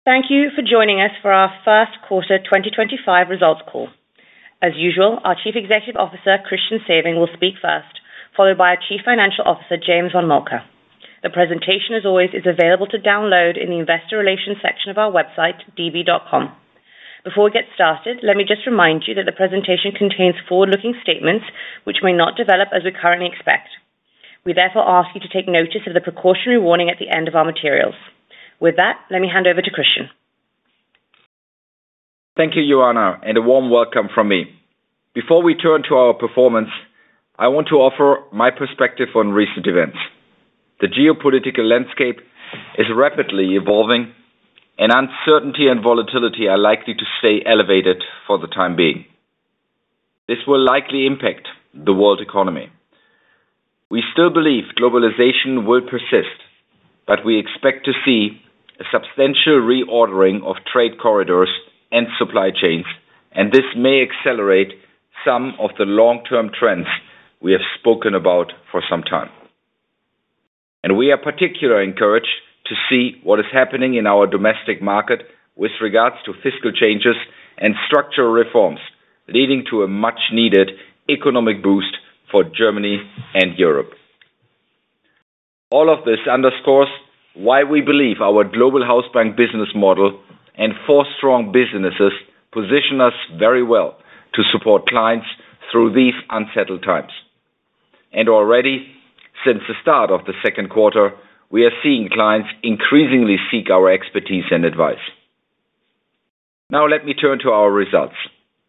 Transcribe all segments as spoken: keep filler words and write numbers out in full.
Thank you for joining us for our first quarter twenty twenty-five results call. As usual, our Chief Executive Officer, Christian Sewing, will speak first, followed by our Chief Financial Officer, James von Moltke. The presentation, as always, is available to download in the Investor Relations section of our website, d b dot com. Before we get started, let me just remind you that the presentation contains forward-looking statements which may not develop as we currently expect. We therefore ask you to take notice of the precautionary warning at the end of our materials. With that, let me hand over to Christian. Thank you, Joanna, and a warm welcome from me. Before we turn to our performance, I want to offer my perspective on recent events. The geopolitical landscape is rapidly evolving, and uncertainty and volatility are likely to stay elevated for the time being. This will likely impact the world economy. We still believe globalization will persist, but we expect to see a substantial reordering of trade corridors and supply chains, and this may accelerate some of the long-term trends we have spoken about for some time. And we are particularly encouraged to see what is happening in our domestic market with regards to fiscal changes and structural reforms, leading to a much-needed economic boost for Germany and Europe. All of this underscores why we believe our global house bank business model and four strong businesses position us very well to support clients through these unsettled times. And already, since the start of the second quarter, we are seeing clients increasingly seek our expertise and advice. Now let me turn to our results.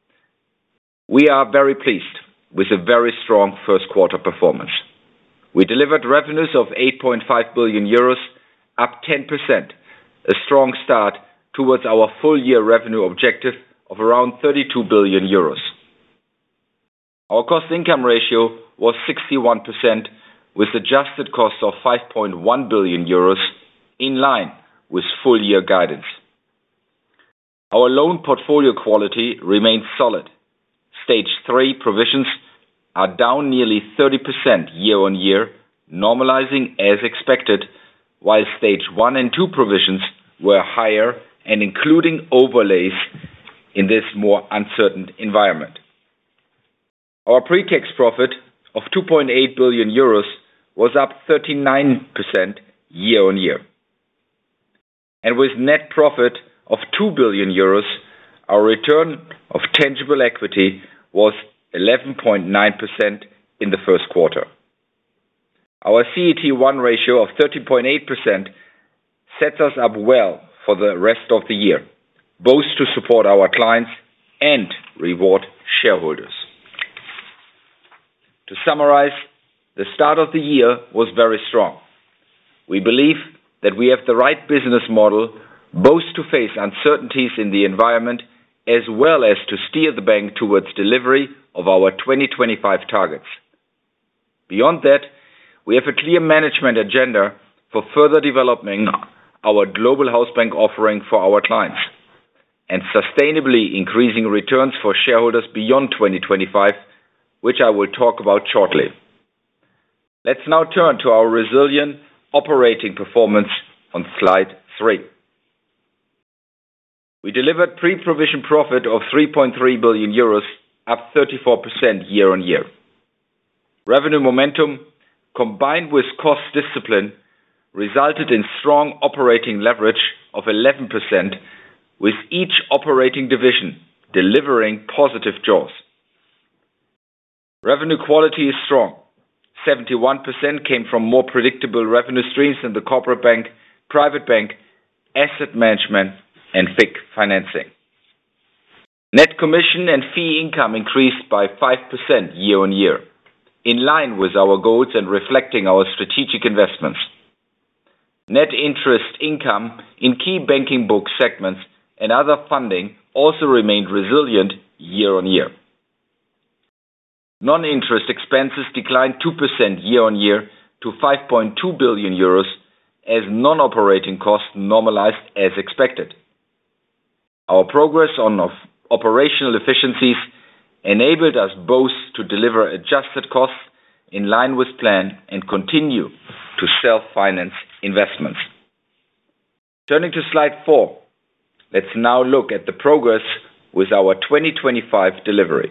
We are very pleased with a very strong first quarter performance. We delivered revenues of eight point five billion euros, up ten percent, a strong start towards our full-year revenue objective of around thirty-two billion euros. Our cost-income ratio was sixty-one percent, with adjusted costs of five point one billion euros, in line with full-year guidance. Our loan portfolio quality remains solid. Stage three provisions are down nearly thirty percent year-on-year, normalizing as expected, while stage one and two provisions were higher and including overlays in this more uncertain environment. Our pre-tax profit of two point eight billion euros was up thirty-nine percent year-on-year. And with net profit of two billion euros, our return of tangible equity was eleven point nine percent in the first quarter. Our C E T one ratio of thirteen point eight percent sets us up well for the rest of the year, both to support our clients and reward shareholders. To summarize, the start of the year was very strong. We believe that we have the right business model both to face uncertainties in the environment as well as to steer the bank towards delivery of our twenty twenty-five targets. Beyond that, we have a clear management agenda for further developing our global house bank offering for our clients and sustainably increasing returns for shareholders beyond twenty twenty-five, which I will talk about shortly. Let's now turn to our resilient operating performance on slide three. We delivered pre-provision profit of three point three billion euros, up thirty-four percent year-on-year. Revenue momentum, combined with cost discipline, resulted in strong operating leverage of eleven percent, with each operating division delivering positive jaws. Revenue quality is strong. seventy-one percent came from more predictable revenue streams in the corporate bank, private bank, asset management, and F I C financing. Net commission and fee income increased by five percent year-on-year, in line with our goals and reflecting our strategic investments. Net interest income in key banking book segments and other funding also remained resilient year-on-year. Non-interest expenses declined two percent year-on-year to five point two billion euros as non-operating costs normalized as expected. Our progress on operational efficiencies enabled us both to deliver adjusted costs in line with plan and continue to self-finance investments. Turning to slide four, let's now look at the progress with our twenty twenty-five delivery.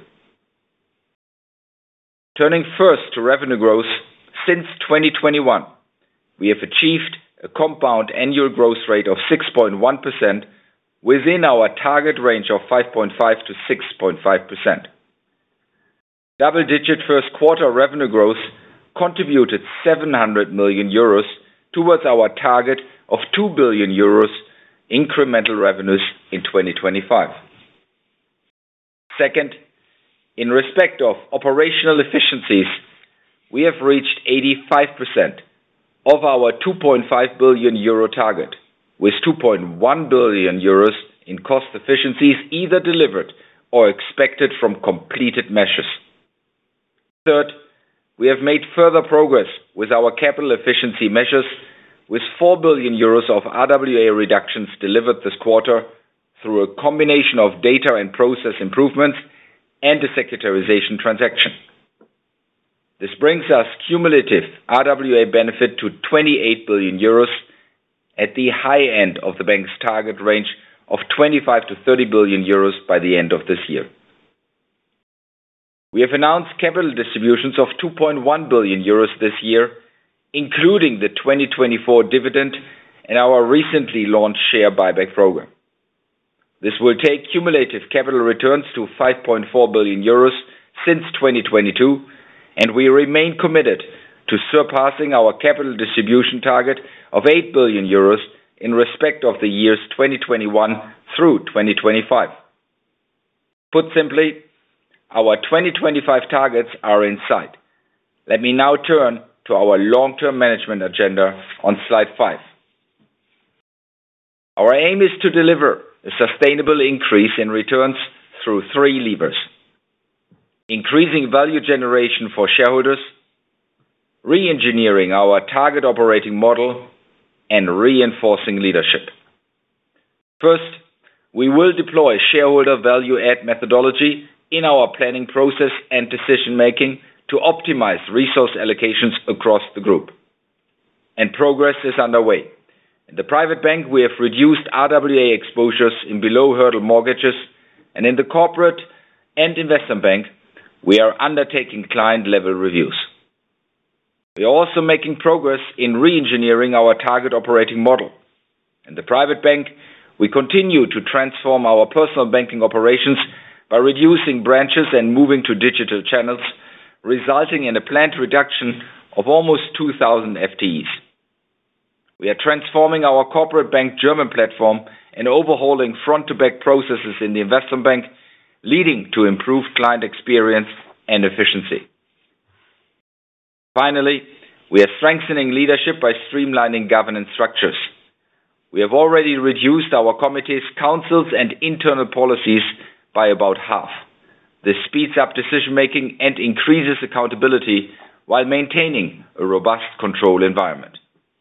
Turning first to revenue growth, since twenty twenty-one, we have achieved a compound annual growth rate of six point one percent within our target range of five point five to six point five percent. Double-digit first quarter revenue growth contributed seven hundred million euros towards our target of two billion euros incremental revenues in twenty twenty-five. Second, in respect of operational efficiencies, we have reached eighty-five percent of our two point five billion euro target, with two point one billion euros in cost efficiencies either delivered or expected from completed measures. Third, we have made further progress with our capital efficiency measures, with four billion euros of R W A reductions delivered this quarter through a combination of data and process improvements and a securitization transaction. This brings us cumulative R W A benefit to twenty-eight billion euros at the high end of the bank's target range of twenty-five to thirty billion euros by the end of this year. We have announced capital distributions of two point one billion euros this year, including the twenty twenty-four dividend and our recently launched share buyback program. This will take cumulative capital returns to five point four billion euros since twenty twenty-two, and we remain committed to surpassing our capital distribution target of eight billion euros in respect of the years twenty twenty-one through twenty twenty-five. Put simply, our twenty twenty-five targets are in sight. Let me now turn to our long-term management agenda on slide five. Our aim is to deliver a sustainable increase in returns through three levers: increasing value generation for shareholders, re-engineering our target operating model, and reinforcing leadership. First, we will deploy shareholder value add methodology in our planning process and decision-making to optimize resource allocations across the group. And progress is underway. In the private bank, we have reduced R W A exposures in below-hurdle mortgages, and in the corporate and investment bank, we are undertaking client-level reviews. We are also making progress in re-engineering our target operating model. In the private bank, we continue to transform our personal banking operations by reducing branches and moving to digital channels, resulting in a planned reduction of almost two thousand F T Es. We are transforming our corporate bank German platform and overhauling front-to-back processes in the investment bank, leading to improved client experience and efficiency. Finally, we are strengthening leadership by streamlining governance structures. We have already reduced our committees, councils, and internal policies by about half. This speeds up decision-making and increases accountability while maintaining a robust control environment.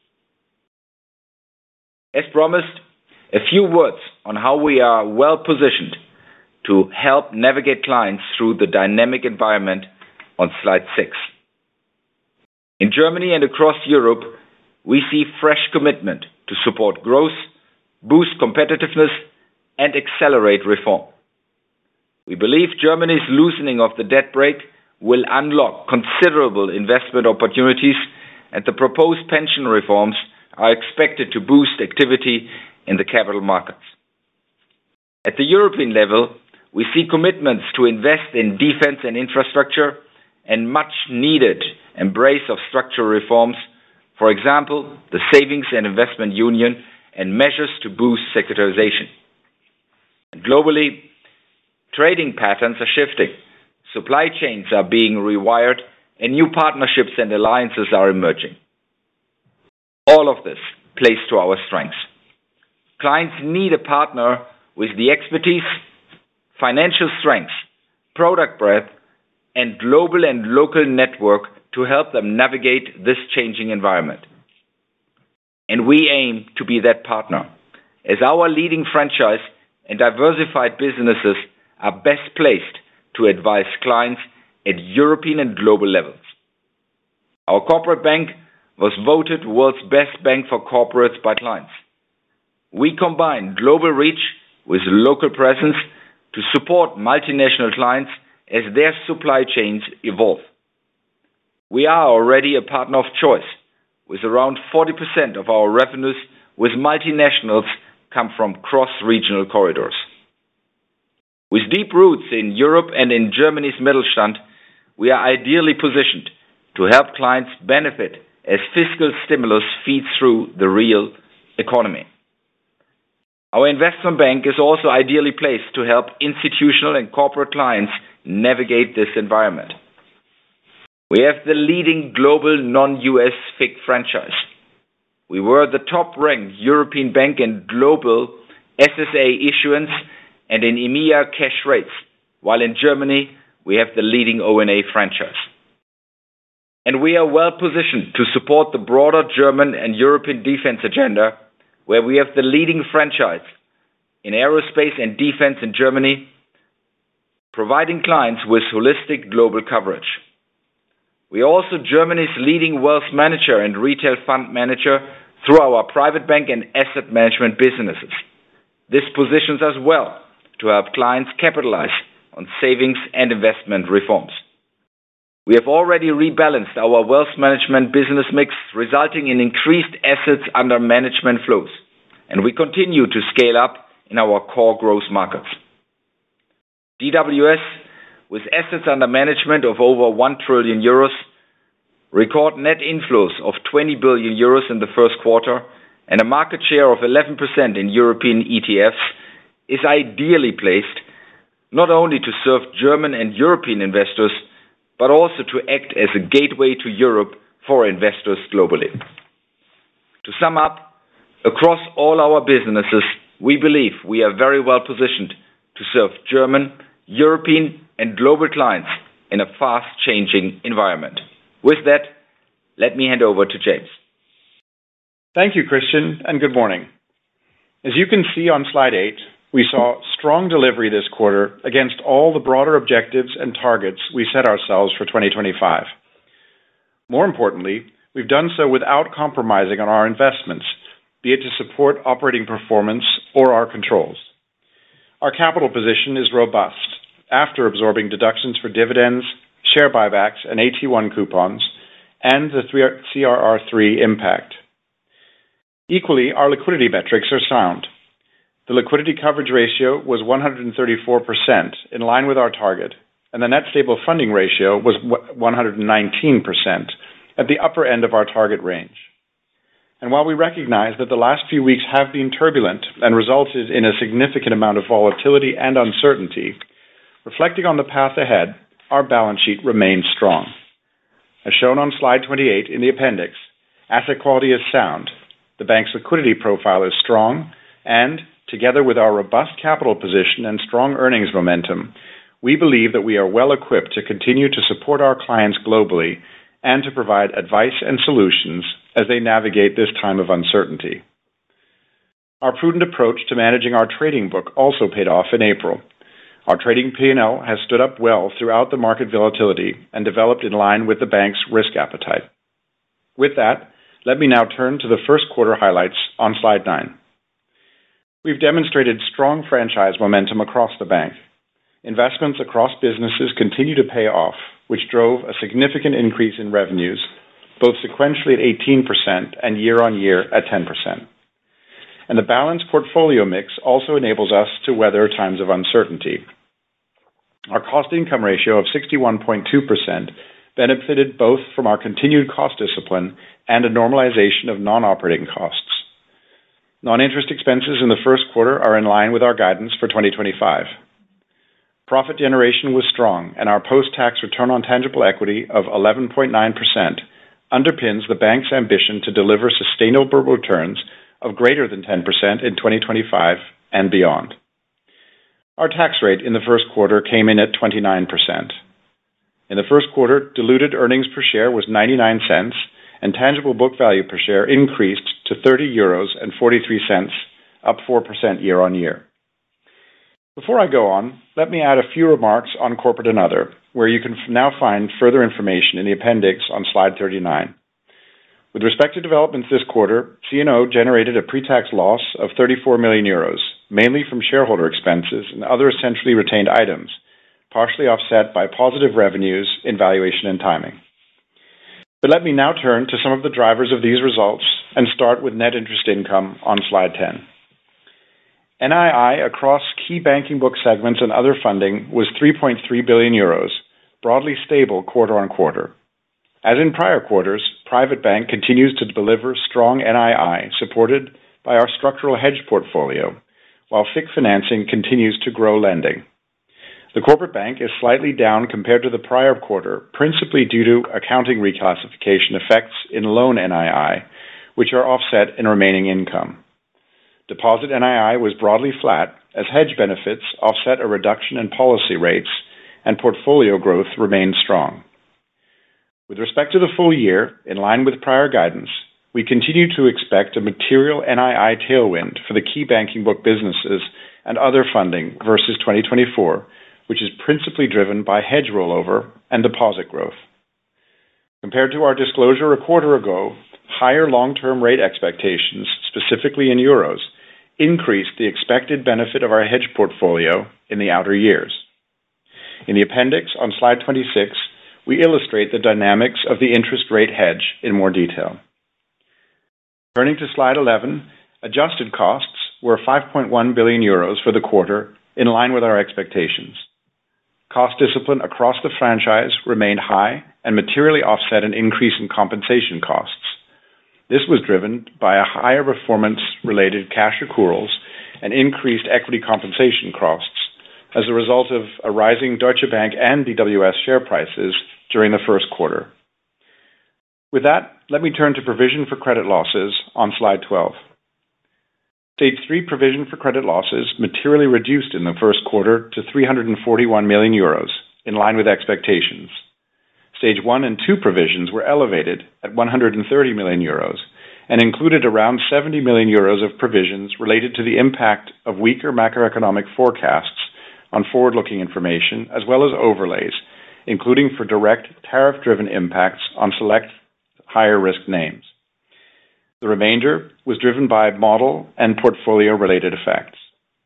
As promised, a few words on how we are well positioned to help navigate clients through the dynamic environment on slide six. In Germany and across Europe, we see fresh commitment to support growth, boost competitiveness, and accelerate reform. We believe Germany's loosening of the debt brake will unlock considerable investment opportunities, and the proposed pension reforms are expected to boost activity in the capital markets. At the European level, we see commitments to invest in defense and infrastructure and much needed embrace of structural reforms, for example, the Savings and Investment Union and measures to boost securitization. And globally, trading patterns are shifting, supply chains are being rewired, and new partnerships and alliances are emerging. All of this plays to our strengths. Clients need a partner with the expertise, financial strength, product breadth, and global and local network to help them navigate this changing environment. And we aim to be that partner, as our leading franchise and diversified businesses are best placed to advise clients at European and global levels. Our corporate bank was voted world's best bank for corporates by clients. We combine global reach with local presence to support multinational clients as their supply chains evolve. We are already a partner of choice, with around forty percent of our revenues with multinationals come from cross-regional corridors. With deep roots in Europe and in Germany's Mittelstand, we are ideally positioned to help clients benefit as fiscal stimulus feeds through the real economy. Our investment bank is also ideally placed to help institutional and corporate clients navigate this environment. We have the leading global non-U S F I C franchise. We were the top-ranked European bank in global S S A issuance and in E M E A cash rates, while in Germany we have the leading O N A franchise. And we are well positioned to support the broader German and European defense agenda, where we have the leading franchise in aerospace and defense in Germany, providing clients with holistic global coverage. We are also Germany's leading wealth manager and retail fund manager through our private bank and asset management businesses. This positions us well to help clients capitalize on savings and investment reforms. We have already rebalanced our wealth management business mix, resulting in increased assets under management flows, and we continue to scale up in our core growth markets. D W S, with assets under management of over one trillion euros, record net inflows of twenty billion euros in the first quarter and a market share of eleven percent in European E T Fs, is ideally placed not only to serve German and European investors, but also to act as a gateway to Europe for investors globally. To sum up, across all our businesses, we believe we are very well positioned to serve German, European, and global clients in a fast-changing environment. With that, let me hand over to James. Thank you, Christian, and good morning. As you can see on slide eight, we saw strong delivery this quarter against all the broader objectives and targets we set ourselves for twenty twenty-five. More importantly, we've done so without compromising on our investments, be it to support operating performance or our controls. Our capital position is robust after absorbing deductions for dividends, share buybacks, and A T one coupons, and the C R R three impact. Equally, our liquidity metrics are sound. The liquidity coverage ratio was one hundred thirty-four percent, in line with our target, and the net stable funding ratio was one hundred nineteen percent, at the upper end of our target range. And while we recognize that the last few weeks have been turbulent and resulted in a significant amount of volatility and uncertainty, reflecting on the path ahead, our balance sheet remains strong. As shown on slide twenty-eight in the appendix, asset quality is sound, the bank's liquidity profile is strong, and, together with our robust capital position and strong earnings momentum, we believe that we are well equipped to continue to support our clients globally and to provide advice and solutions as they navigate this time of uncertainty. Our prudent approach to managing our trading book also paid off in April. Our trading P and L has stood up well throughout the market volatility and developed in line with the bank's risk appetite. With that, let me now turn to the first quarter highlights on slide nine. We've demonstrated strong franchise momentum across the bank. Investments across businesses continue to pay off, which drove a significant increase in revenues, both sequentially at eighteen percent and year-on-year at ten percent. And the balanced portfolio mix also enables us to weather times of uncertainty. Our cost-income ratio of sixty-one point two percent benefited both from our continued cost discipline and a normalization of non-operating costs. Non-interest expenses in the first quarter are in line with our guidance for twenty twenty-five. Profit generation was strong, and our post-tax return on tangible equity of eleven point nine percent underpins the bank's ambition to deliver sustainable returns of greater than ten percent in twenty twenty-five and beyond. Our tax rate in the first quarter came in at twenty-nine percent. In the first quarter, diluted earnings per share was ninety-nine cents, and tangible book value per share increased to thirty euros and forty-three cents, up four percent year-on-year. Before I go on, let me add a few remarks on corporate and other, where you can now find further information in the appendix on slide thirty-nine. With respect to developments this quarter, C and O generated a pre-tax loss of thirty-four million euros, mainly from shareholder expenses and other essentially retained items, partially offset by positive revenues in valuation and timing. But let me now turn to some of the drivers of these results and start with net interest income on slide ten. N I I across key banking book segments and other funding was three point three billion euros, broadly stable quarter on quarter. As in prior quarters, Private Bank continues to deliver strong N I I supported by our structural hedge portfolio, while F I C financing continues to grow lending. The Corporate Bank is slightly down compared to the prior quarter, principally due to accounting reclassification effects in loan N I I, which are offset in remaining income. Deposit N I I was broadly flat as hedge benefits offset a reduction in policy rates and portfolio growth remained strong. With respect to the full year, in line with prior guidance, we continue to expect a material N I I tailwind for the key banking book businesses and other funding versus twenty twenty-four, which is principally driven by hedge rollover and deposit growth. Compared to our disclosure a quarter ago, higher long-term rate expectations, specifically in euros, increased the expected benefit of our hedge portfolio in the outer years. In the appendix on slide twenty-six, we illustrate the dynamics of the interest rate hedge in more detail. Turning to slide eleven, adjusted costs were five point one billion euros for the quarter, in line with our expectations. Cost discipline across the franchise remained high and materially offset an increase in compensation costs. This was driven by a higher performance-related cash accruals and increased equity compensation costs as a result of a rising Deutsche Bank and D W S share prices during the first quarter. With that, let me turn to provision for credit losses on slide twelve. Stage three provision for credit losses materially reduced in the first quarter to three hundred forty-one million euros, in line with expectations. Stage one and two provisions were elevated at one hundred thirty million euros and included around seventy million euros of provisions related to the impact of weaker macroeconomic forecasts on forward-looking information, as well as overlays, including for direct tariff-driven impacts on select higher-risk names. The remainder was driven by model and portfolio-related effects.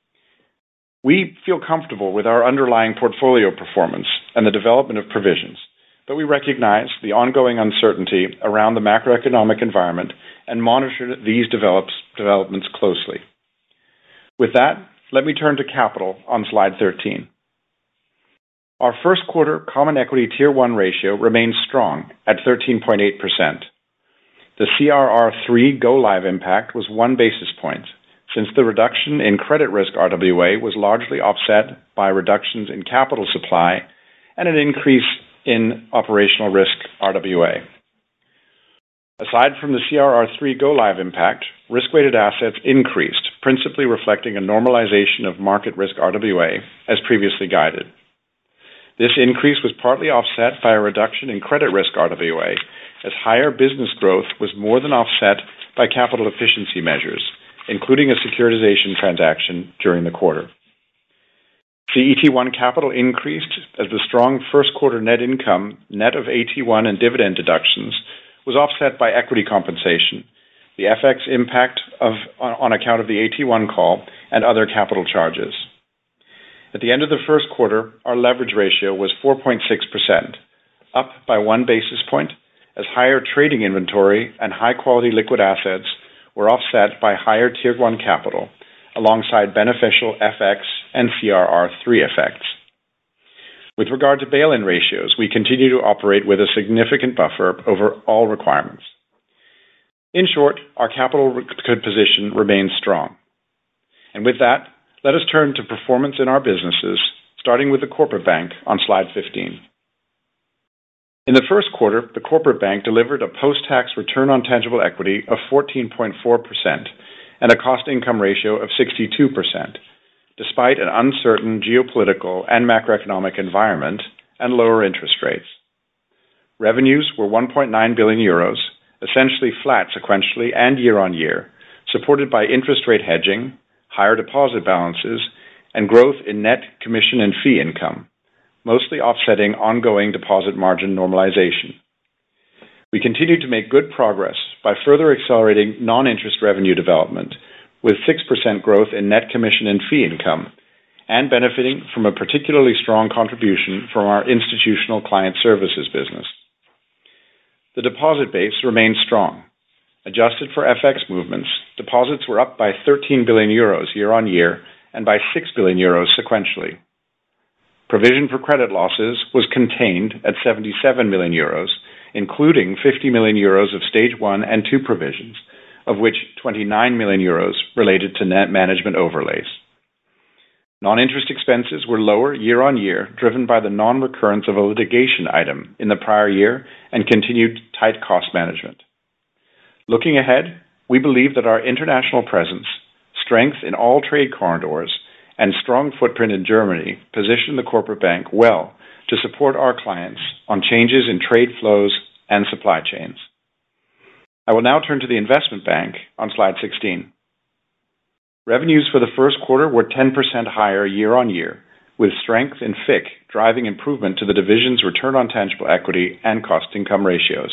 We feel comfortable with our underlying portfolio performance and the development of provisions, but we recognize the ongoing uncertainty around the macroeconomic environment and monitor these develops, developments closely. With that, let me turn to capital on slide thirteen. Our first quarter Common Equity Tier one ratio remains strong at thirteen point eight percent. The C R R three go-live impact was one basis point, since the reduction in credit risk R W A was largely offset by reductions in capital supply and an increase in operational risk R W A. Aside from the C R R three go-live impact, risk-weighted assets increased, principally reflecting a normalization of market risk R W A, as previously guided. This increase was partly offset by a reduction in credit risk R W A, as higher business growth was more than offset by capital efficiency measures, including a securitization transaction during the quarter. C E T one capital increased as the strong first quarter net income, net of A T one and dividend deductions, was offset by equity compensation, the F X impact of, on account of the A T one call, and other capital charges. At the end of the first quarter, our leverage ratio was four point six percent, up by one basis point, as higher trading inventory and high-quality liquid assets were offset by higher Tier one capital, alongside beneficial F X and C R R three effects. With regard to bail-in ratios, we continue to operate with a significant buffer over all requirements. In short, our capital position remains strong. And with that, let us turn to performance in our businesses, starting with the Corporate Bank on slide fifteen. In the first quarter, the Corporate Bank delivered a post-tax return on tangible equity of fourteen point four percent and a cost-income ratio of sixty-two percent, despite an uncertain geopolitical and macroeconomic environment and lower interest rates. Revenues were one point nine billion euros, essentially flat sequentially and year-on-year, supported by interest rate hedging, higher deposit balances, and growth in net commission and fee income, mostly offsetting ongoing deposit margin normalization. We continue to make good progress by further accelerating non-interest revenue development, with six percent growth in net commission and fee income, and benefiting from a particularly strong contribution from our institutional client services business. The deposit base remains strong. Adjusted for F X movements, deposits were up by thirteen billion euros year-on-year and by six billion euros sequentially. Provision for credit losses was contained at seventy-seven million euros, including fifty million euros of stage one and two provisions, of which twenty-nine million euros related to net management overlays. Non-interest expenses were lower year-on-year, driven by the non-recurrence of a litigation item in the prior year and continued tight cost management. Looking ahead, we believe that our international presence, strength in all trade corridors, and strong footprint in Germany position the corporate bank well to support our clients on changes in trade flows and supply chains. I will now turn to the investment bank on slide sixteen. Revenues for the first quarter were ten percent higher year-on-year, with strength in F I C driving improvement to the division's return on tangible equity and cost-income ratios.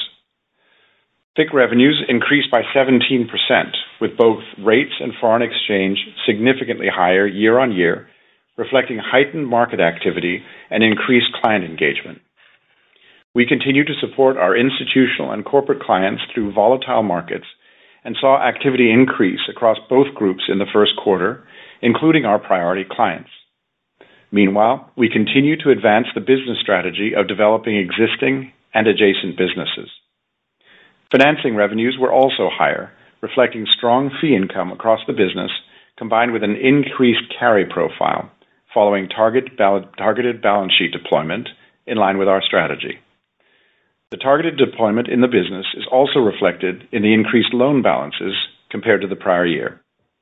F I C revenues increased by seventeen percent, with both rates and foreign exchange significantly higher year-on-year, reflecting heightened market activity and increased client engagement. We continue to support our institutional and corporate clients through volatile markets and saw activity increase across both groups in the first quarter, including our priority clients. Meanwhile, we continue to advance the business strategy of developing existing and adjacent businesses. Financing revenues were also higher, reflecting strong fee income across the business, combined with an increased carry profile, following target bal- targeted balance sheet deployment in line with our strategy. The targeted deployment in the business is also reflected in the increased loan balances compared to the prior year.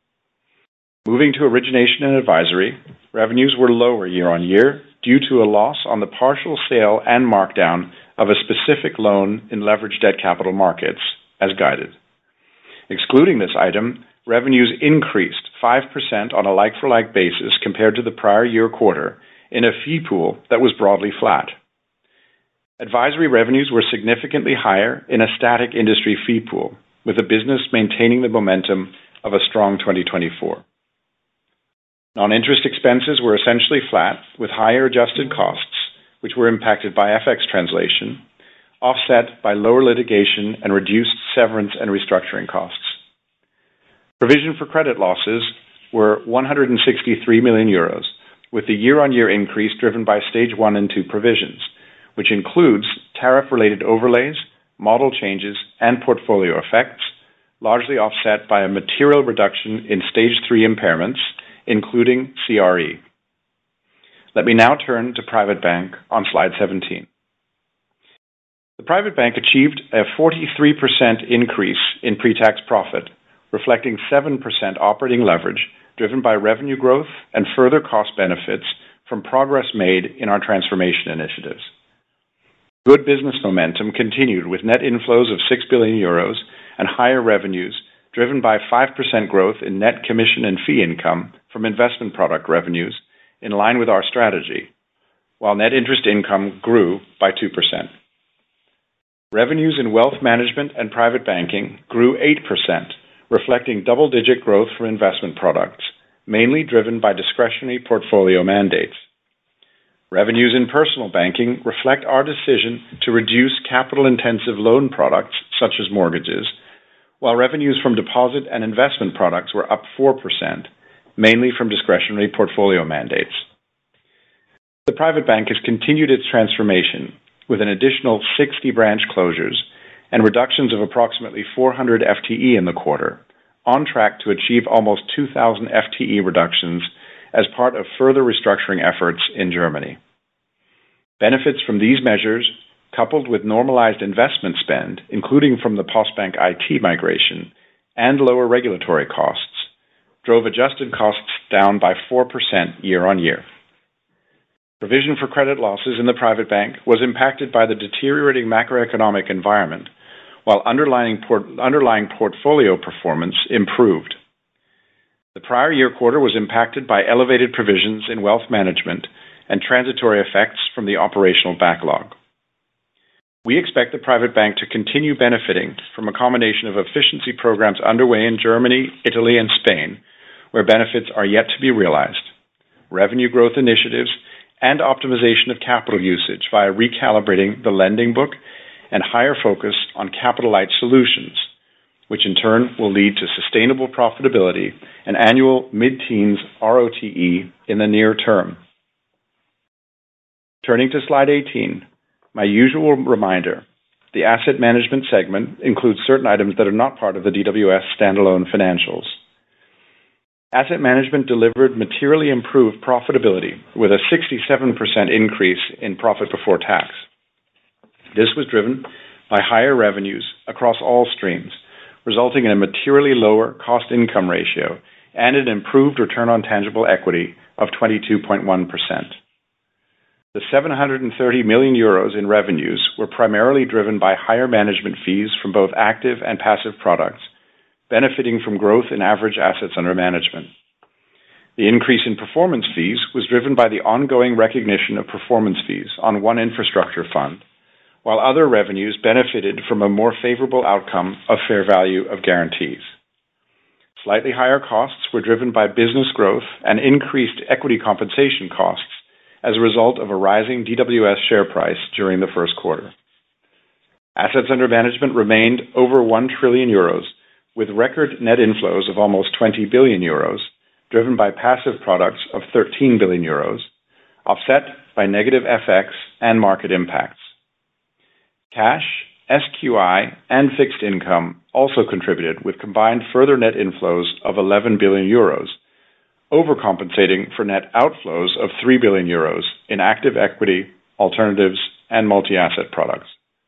Moving to origination and advisory, revenues were lower year-on-year due to a loss on the partial sale and markdown of a specific loan in leveraged debt capital markets, as guided. Excluding this item, revenues increased five percent on a like-for-like basis compared to the prior year quarter in a fee pool that was broadly flat. Advisory revenues were significantly higher in a static industry fee pool, with the business maintaining the momentum of a strong twenty twenty-four. Non-interest expenses were essentially flat, with higher adjusted costs, which were impacted by F X translation, offset by lower litigation and reduced severance and restructuring costs. Provision for credit losses were one hundred sixty-three million euros, with the year-on-year increase driven by stage one and two provisions, which includes tariff-related overlays, model changes, and portfolio effects, largely offset by a material reduction in stage three impairments, including C R E. Let me now turn to Private Bank on slide seventeen. The Private Bank achieved a forty-three percent increase in pre-tax profit, reflecting seven percent operating leverage driven by revenue growth and further cost benefits from progress made in our transformation initiatives. Good business momentum continued with net inflows of six billion euros and higher revenues driven by five percent growth in net commission and fee income from investment product revenues in line with our strategy, while net interest income grew by two percent. Revenues in wealth management and private banking grew eight percent, reflecting double-digit growth for investment products, mainly driven by discretionary portfolio mandates. Revenues in personal banking reflect our decision to reduce capital-intensive loan products, such as mortgages, while revenues from deposit and investment products were up four percent, mainly from discretionary portfolio mandates. The Private Bank has continued its transformation with an additional sixty branch closures and reductions of approximately four hundred F T E in the quarter, on track to achieve almost two thousand F T E reductions as part of further restructuring efforts in Germany. Benefits from these measures, coupled with normalized investment spend, including from the Postbank I T migration, and lower regulatory costs, drove adjusted costs down by four percent year-on-year. Provision for credit losses in the Private Bank was impacted by the deteriorating macroeconomic environment, while underlying, port- underlying portfolio performance improved. The prior year quarter was impacted by elevated provisions in wealth management and transitory effects from the operational backlog. We expect the Private Bank to continue benefiting from a combination of efficiency programs underway in Germany, Italy, and Spain, where benefits are yet to be realized, revenue growth initiatives, and optimization of capital usage via recalibrating the lending book and higher focus on capital-light solutions, which in turn will lead to sustainable profitability and annual mid-teens R O T E in the near term. Turning to slide eighteen, my usual reminder, the asset management segment includes certain items that are not part of the D W S standalone financials. Asset management delivered materially improved profitability with a sixty-seven percent increase in profit before tax. This was driven by higher revenues across all streams, resulting in a materially lower cost-income ratio and an improved return on tangible equity of twenty-two point one percent. The seven hundred thirty million euros in revenues were primarily driven by higher management fees from both active and passive products, benefiting from growth in average assets under management. The increase in performance fees was driven by the ongoing recognition of performance fees on one infrastructure fund, while other revenues benefited from a more favorable outcome of fair value of guarantees. Slightly higher costs were driven by business growth and increased equity compensation costs as a result of a rising D W S share price during the first quarter. Assets under management remained over one trillion euros, with record net inflows of almost twenty billion euros, driven by passive products of thirteen billion euros, offset by negative F X and market impacts. Cash, S Q I, and fixed income also contributed with combined further net inflows of eleven billion euros, overcompensating for net outflows of three billion euros in active equity, alternatives, and multi-asset products.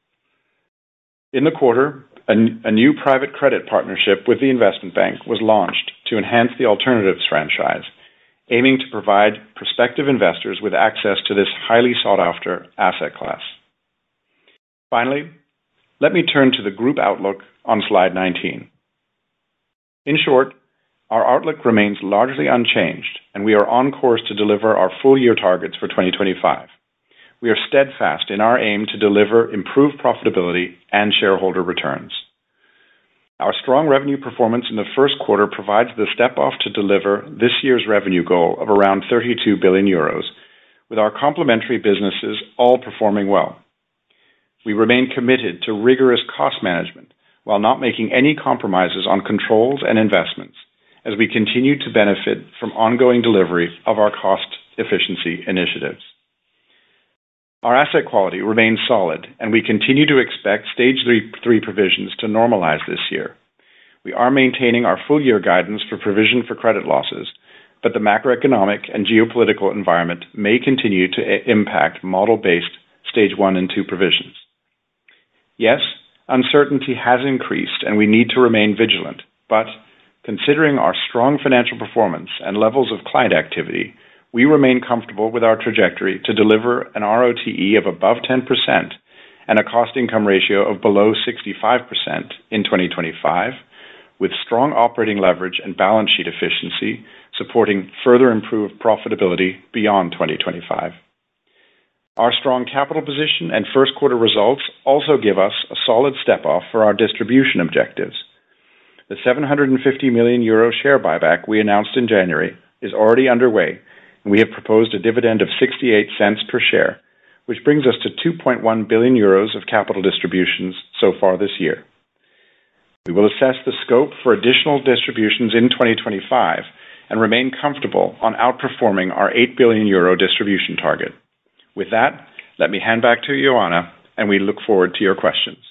In the quarter, a, a new private credit partnership with the investment bank was launched to enhance the alternatives franchise, aiming to provide prospective investors with access to this highly sought-after asset class. Finally, let me turn to the group outlook on slide nineteen. In short, our outlook remains largely unchanged, and we are on course to deliver our full-year targets for twenty twenty-five. We are steadfast in our aim to deliver improved profitability and shareholder returns. Our strong revenue performance in the first quarter provides the step-off to deliver this year's revenue goal of around thirty-two billion euros, with our complementary businesses all performing well. We remain committed to rigorous cost management while not making any compromises on controls and investments, as we continue to benefit from ongoing delivery of our cost efficiency initiatives. Our asset quality remains solid, and we continue to expect stage three, three provisions to normalize this year. We are maintaining our full-year guidance for provision for credit losses, but the macroeconomic and geopolitical environment may continue to I- impact model-based stage one and two provisions. Yes, uncertainty has increased, and we need to remain vigilant, but considering our strong financial performance and levels of client activity, we remain comfortable with our trajectory to deliver an R O T E of above ten percent and a cost-income ratio of below sixty-five percent in twenty twenty-five, with strong operating leverage and balance sheet efficiency supporting further improved profitability beyond twenty twenty-five. Our strong capital position and first quarter results also give us a solid step-off for our distribution objectives. The seven hundred fifty million euro share buyback we announced in January is already underway, and we have proposed a dividend of sixty-eight cents per share, which brings us to two point one billion euros of capital distributions so far this year. We will assess the scope for additional distributions in twenty twenty-five and remain comfortable on outperforming our eight billion euro distribution target. With that, let me hand back to Ioana, and we look forward to your questions.